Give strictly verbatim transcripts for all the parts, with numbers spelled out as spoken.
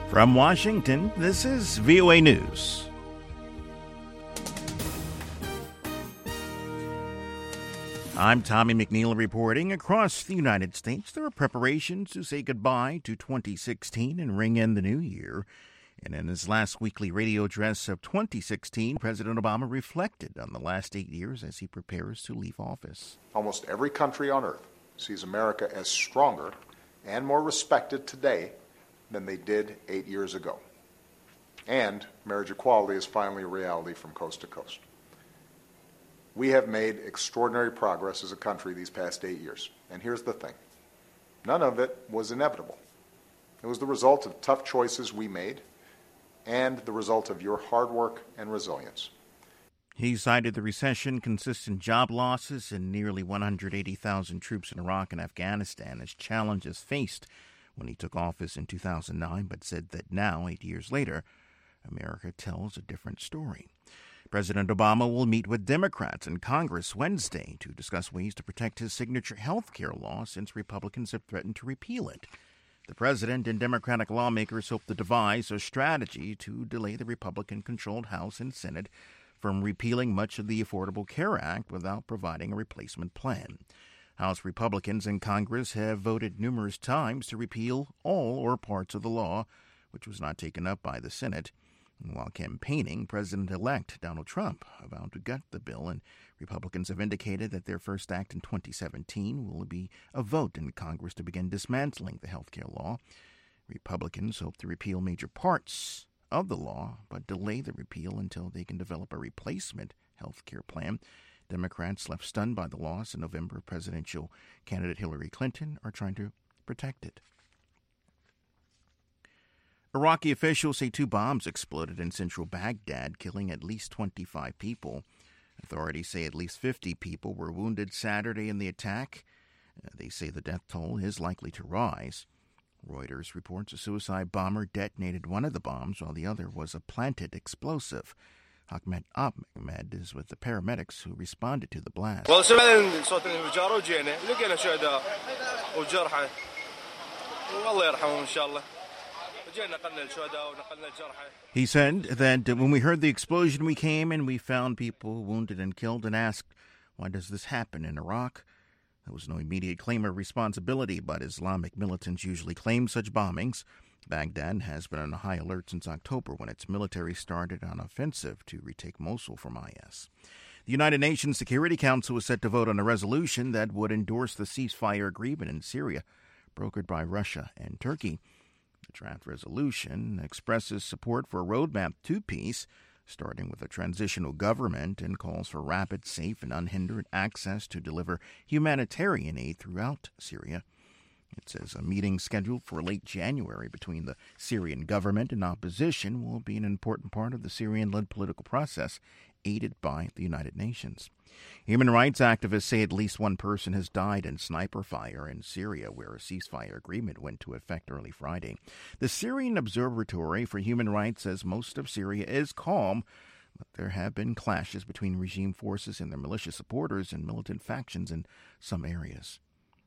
From Washington, this is V O A News. I'm Tommy McNeil reporting. Across the United States, there are preparations to say goodbye to twenty sixteen and ring in the new year. And in his last weekly radio address of twenty sixteen, President Obama reflected on the last eight years as he prepares to leave office. Almost every country on earth sees America as stronger and more respected today than they did eight years ago. And marriage equality is finally a reality from coast to coast. We have made extraordinary progress as a country these past eight years. And here's the thing. None of it was inevitable. It was the result of tough choices we made and the result of your hard work and resilience. He cited the recession, consistent job losses, and nearly one hundred eighty thousand troops in Iraq and Afghanistan as challenges faced when he took office in two thousand nine, but said that now, eight years later, America tells a different story. President Obama will meet with Democrats in Congress Wednesday to discuss ways to protect his signature health care law since Republicans have threatened to repeal it. The president and Democratic lawmakers hope to devise a strategy to delay the Republican-controlled House and Senate from repealing much of the Affordable Care Act without providing a replacement plan. House Republicans in Congress have voted numerous times to repeal all or parts of the law, which was not taken up by the Senate. While campaigning, President-elect Donald Trump vowed to gut the bill, and Republicans have indicated that their first act in twenty seventeen will be a vote in Congress to begin dismantling the health care law. Republicans hope to repeal major parts of the law, but delay the repeal until they can develop a replacement health care plan. Democrats, left stunned by the loss in November, presidential candidate Hillary Clinton, are trying to protect it. Iraqi officials say two bombs exploded in central Baghdad, killing at least twenty-five people. Authorities say at least fifty people were wounded Saturday in the attack. Uh, they say the death toll is likely to rise. Reuters reports a suicide bomber detonated one of the bombs while the other was a planted explosive. Ahmed Ahmed is with the paramedics who responded to the blast. He said that when we heard the explosion, we came and we found people wounded and killed and asked, why does this happen in Iraq? There was no immediate claim of responsibility, but Islamic militants usually claim such bombings. Baghdad has been on a high alert since October when its military started an offensive to retake Mosul from I S. The United Nations Security Council was set to vote on a resolution that would endorse the ceasefire agreement in Syria, brokered by Russia and Turkey. The draft resolution expresses support for a roadmap to peace, starting with a transitional government, and calls for rapid, safe, and unhindered access to deliver humanitarian aid throughout Syria. It says a meeting scheduled for late January between the Syrian government and opposition will be an important part of the Syrian-led political process, aided by the United Nations. Human rights activists say at least one person has died in sniper fire in Syria, where a ceasefire agreement went into effect early Friday. The Syrian Observatory for Human Rights says most of Syria is calm, but there have been clashes between regime forces and their militia supporters and militant factions in some areas.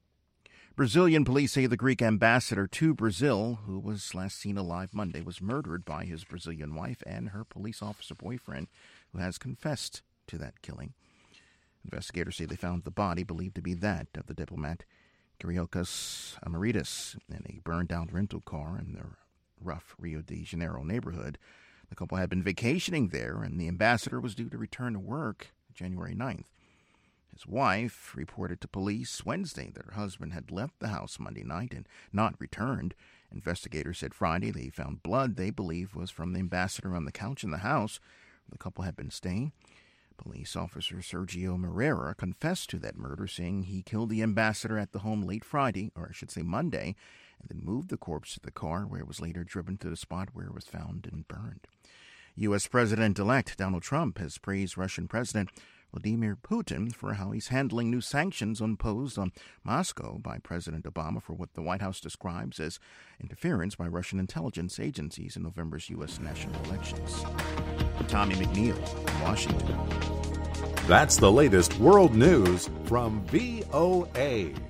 Brazilian police say the Greek ambassador to Brazil, who was last seen alive Monday, was murdered by his Brazilian wife and her police officer boyfriend, who has confessed to that killing. Investigators say they found the body, believed to be that of the diplomat Kyriakos Amaritis, in a burned-out rental car in the rough Rio de Janeiro neighborhood. The couple had been vacationing there, and the ambassador was due to return to work January ninth. His wife reported to police Wednesday that her husband had left the house Monday night and not returned. Investigators said Friday they found blood they believe was from the ambassador on the couch in the house where the couple had been staying. Police officer Sergio Moreira confessed to that murder, saying he killed the ambassador at the home late Friday, or I should say Monday, and then moved the corpse to the car where it was later driven to the spot where it was found and burned. U S. President-elect Donald Trump has praised Russian President Vladimir Putin for how he's handling new sanctions imposed on Moscow by President Obama for what the White House describes as interference by Russian intelligence agencies in November's U S national elections. I'm Tommy McNeil, Washington. That's the latest world news from V O A.